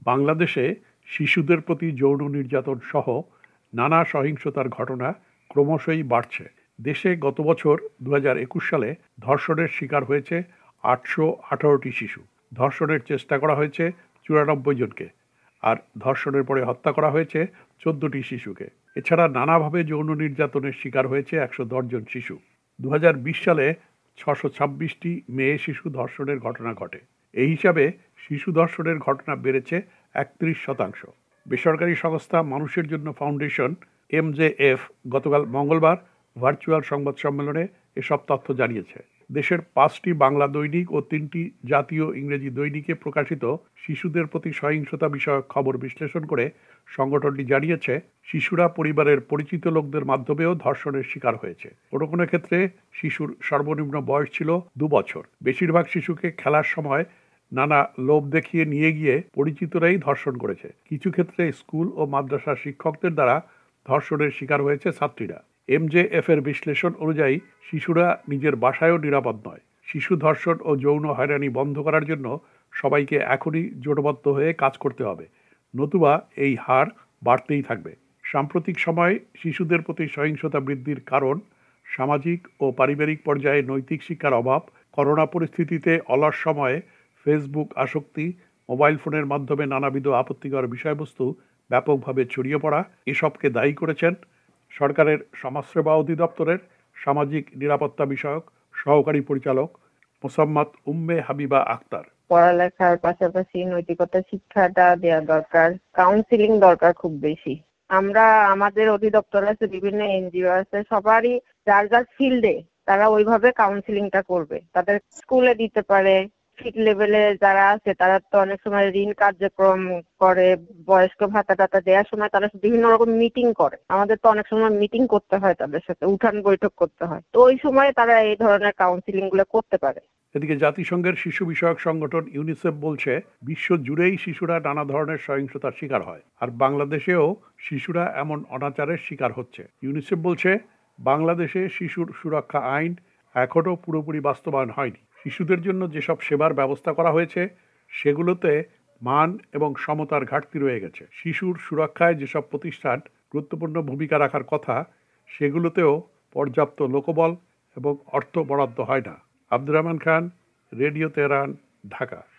বাংলাদেশে শিশুদের প্রতি যৌন নির্যাতন সহ নানা সহিংসতার ঘটনা ক্রমশই বাড়ছে। দেশে গত বছর ২০২১ সালে ধর্ষণের শিকার হয়েছে ৮১৮টি শিশু। ধর্ষণের চেষ্টা করা হয়েছে ৯৪ জনকে, আর ধর্ষণের পরে হত্যা করা হয়েছে ১৪টি শিশুকে। এছাড়া নানাভাবে যৌন নির্যাতনের শিকার হয়েছে ১১০ জন শিশু। ২০২০ সালে ৬২৬টি মেয়ে শিশু ধর্ষণের ঘটনা ঘটে। এই হিসাবে শিশু ধর্ষণের ঘটনা বেড়েছে ৩১%। বেসরকারি সংস্থা মানুষের জন্য ফাউন্ডেশন MJF গতকাল মঙ্গলবার ভার্চুয়াল সংবাদ সম্মেলনে এসব তথ্য জানিয়েছে। দেশের ৫টি বাংলা দৈনিক ও ৩টি জাতীয় ইংরেজি দৈনিকে প্রকাশিত শিশুদের প্রতি সহিংসতা বিষয়ক খবর বিশ্লেষণ করে সংগঠনটি জানিয়েছে, শিশুরা পরিবারের পরিচিত লোকদের মাধ্যমেও ধর্ষণের শিকার হয়েছে। কোনো কোনো ক্ষেত্রে শিশুর সর্বনিম্ন বয়স ছিল ২ বছর। বেশিরভাগ শিশুকে খেলার সময় নানা লোভ দেখিয়ে নিয়ে গিয়ে পরিচিতরাই ধর্ষণ করেছে। কিছু ক্ষেত্রে স্কুল ও মাদ্রাসার শিক্ষকদের দ্বারা ধর্ষণের শিকার হয়েছে ছাত্রীরা। MJF এর বিশ্লেষণ অনুযায়ী শিশুরা নিজের বাসায়ও নিরাপদ নয়। শিশু ধর্ষণ ও যৌন হয়রানি বন্ধ করার জন্য সবাইকে এখনই জোটবদ্ধ হয়ে কাজ করতে হবে, নতুবা এই হার বাড়তেই থাকবে। সাম্প্রতিক সময়ে শিশুদের প্রতি সহিংসতা বৃদ্ধির কারণ সামাজিক ও পারিবারিক পর্যায়ে নৈতিক শিক্ষার অভাব, করোনা পরিস্থিতিতে অলস সময়ে ফেসবুক আসক্তি, মোবাইল ফোনের মাধ্যমে নানাবিধ আপত্তিকর বিষয়বস্তু ব্যাপকভাবে ছড়িয়ে পড়া এসবকে দায়ী করেছেন সরকারের সমাজসেবা অধিদপ্তরের সামাজিক নিরাপত্তা বিষয়ক সহকারী পরিচালক মোসাম্মৎ উম্মে হাবিবা আক্তার। পড়ালেখার পাশাপাশি নৈতিকতা শিক্ষাটা দেওয়া দরকার, কাউন্সিলিং দরকার খুব বেশি। আমরা আমাদের অধিদপ্তর আছে, বিভিন্ন NGO আছে, সবারই যার যার ফিল্ডে তারা ওইভাবে কাউন্সিলিংটা করবে। তাদের স্কুলে দিতে পারে, ফিল্ড লেভেলে যারা আছে তারা তো অনেক সময় ঋণ কার্যক্রম করে, বয়স্ক ভাতা টাতা দেওয়ার সময় তারা বিভিন্ন রকম মিটিং করে। আমাদের তো অনেক সময় মিটিং করতে হয়, তাদের সাথে উঠান বৈঠক করতে হয়। তো ওই সময় তারা এই ধরনের কাউন্সিলিং গুলো করতে পারে। এদিকে জাতিসংঘের শিশু বিষয়ক সংগঠন ইউনিসেফ বলছে, বিশ্ব জুড়েই শিশুরা নানা ধরনের সহিংসতার শিকার হয়, আর বাংলাদেশেও শিশুরা এমন অনাচারের শিকার হচ্ছে। ইউনিসেফ বলছে, বাংলাদেশে শিশুর সুরক্ষা আইন এখনও পুরোপুরি বাস্তবায়ন হয়নি। শিশুদের জন্য যেসব সেবার ব্যবস্থা করা হয়েছে সেগুলোতে মান এবং সমতার ঘাটতি রয়ে গেছে। শিশুর সুরক্ষায় যেসব প্রতিষ্ঠান গুরুত্বপূর্ণ ভূমিকা রাখার কথা সেগুলোতেও পর্যাপ্ত লোকবল এবং অর্থ বরাদ্দ হয় না। Abdur Rahman Khan, radio Tehran, Dhaka.